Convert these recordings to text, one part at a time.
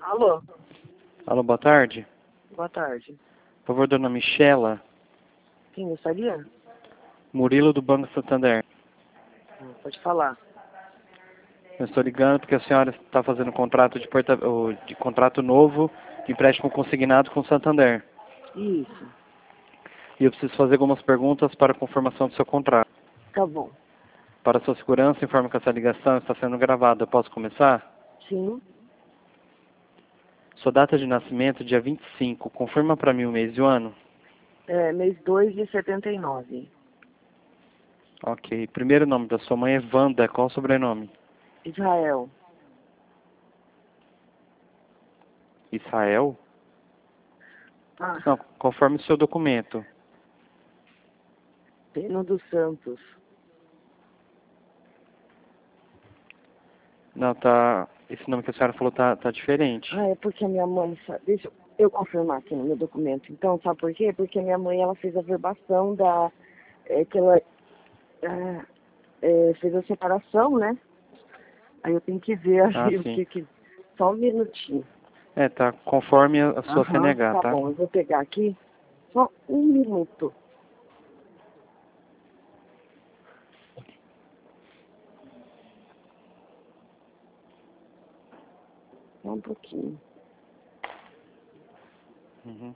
Alô, Alô, boa tarde. boa tarde. Por favor, dona Michela. Quem gostaria? Murilo do Banco Santander. Pode falar. Eu estou ligando porque a senhora está fazendo um contrato de contrato novo de empréstimo consignado com o Santander. Isso, E eu preciso fazer algumas perguntas para a confirmação do seu contrato. tá bom. Para sua segurança, informo que essa ligação está sendo gravada. Eu posso começar? Sim, Sua data de nascimento, dia 25. Confirma para mim o mês e o ano? mês 2 de 79. Ok. Primeiro nome da sua mãe é Wanda. Qual o sobrenome? Israel. Israel? Ah, Não, conforme o seu documento. Peno dos Santos. Não, tá. Esse nome que a senhora falou tá diferente. É porque a minha mãe, deixa eu confirmar aqui no meu documento. Então, sabe por quê? Porque a minha mãe, ela fez a verbação que ela fez a separação, né? Aí eu tenho que ver Ah, ali o sim. que... Só um minutinho. Tá conforme a sua Aham, CNH, tá tá? bom. Eu vou pegar aqui. Só um minuto. Só um pouquinho. Uhum.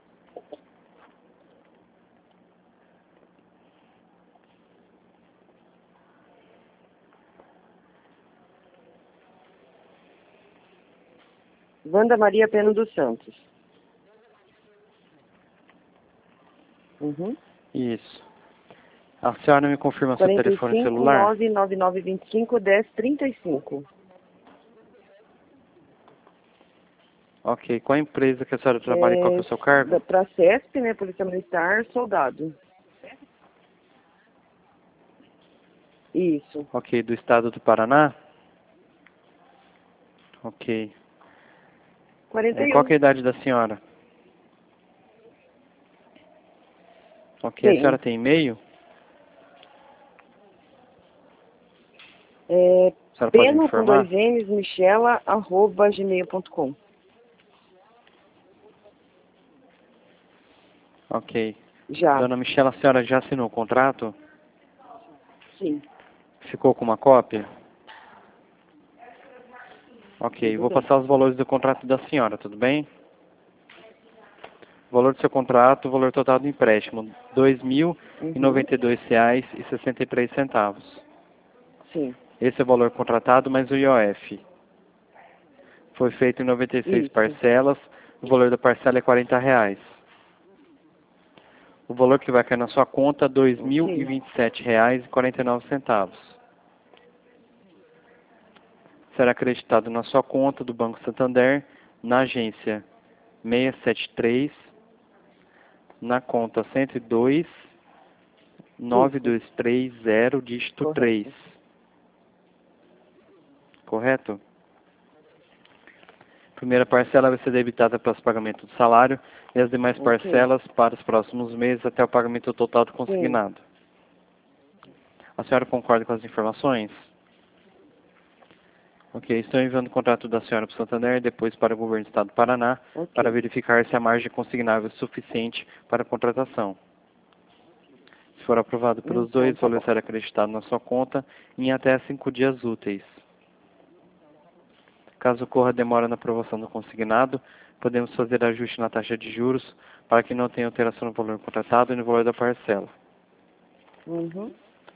Wanda Maria Pena dos Santos. Uhum. Isso. A senhora me confirma seu telefone 45 celular? 99925 1035. Ok. Qual a empresa que a senhora trabalha e qual que é o seu cargo? Para CESP, né? Polícia Militar, soldado. Isso. Ok. Do estado do Paraná? Ok. Qual 41. que é a idade da senhora? Ok. A Tem. senhora tem e-mail? A senhora pode me Peno com informar? 2 N's, michela, @gmail.com. Ok. Já. Dona Michela, a senhora já assinou o contrato? Sim. Ficou com uma cópia? Ok. Tudo Vou bem. passar os valores do contrato da senhora, tudo bem? O valor do seu contrato, o valor total do empréstimo, R$ Uhum. 2.092,63. Sim. Esse é o valor contratado mais o IOF. Foi feito em 96 Isso. parcelas, o valor da parcela é R$ 40. O valor que vai cair na sua conta, R$ Ok. 2.027,49. Será acreditado na sua conta do Banco Santander, na agência 673, na conta 102 Isso. 9230, dígito 3. Correto. Correto? Primeira parcela vai ser debitada para os pagamentos do salário e as demais Ok. parcelas para os próximos meses até o pagamento total do Sim. consignado. A senhora concorda com as informações? Ok, estou enviando o contrato da senhora para o Santander e depois para o governo do estado do Paraná para Ok. verificar se a margem consignável é suficiente para a contratação. Se for aprovado pelos Então, dois, o tá valor bom. será acreditado na sua conta em até 5 dias úteis. Caso ocorra demora na aprovação do consignado, podemos fazer ajuste na taxa de juros para que não tenha alteração no valor contratado e no valor da parcela. Uhum.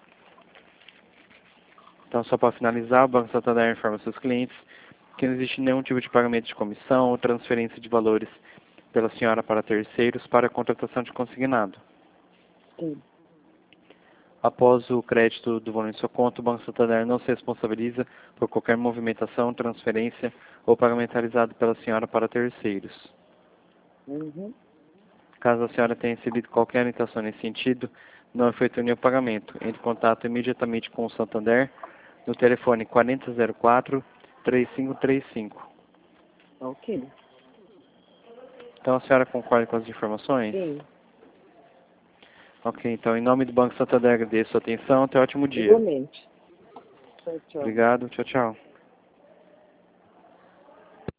Então, só para finalizar, o Banco Santander informa seus clientes que não existe nenhum tipo de pagamento de comissão ou transferência de valores pela senhora para terceiros para a contratação de consignado. Sim. Após o crédito do valor em sua conta, o Banco Santander não se responsabiliza por qualquer movimentação, transferência ou pagamento realizado pela senhora para terceiros. Uhum. Caso a senhora tenha recebido qualquer orientação nesse sentido, não efetue nenhum pagamento. Entre em contato imediatamente com o Santander no telefone 4004-3535. Ok. Então a senhora concorda com as informações? Sim. Ok, então em nome do Banco Santander agradeço a sua atenção. Até um ótimo dia. Igualmente. Tchau, tchau. Obrigado. Tchau, tchau.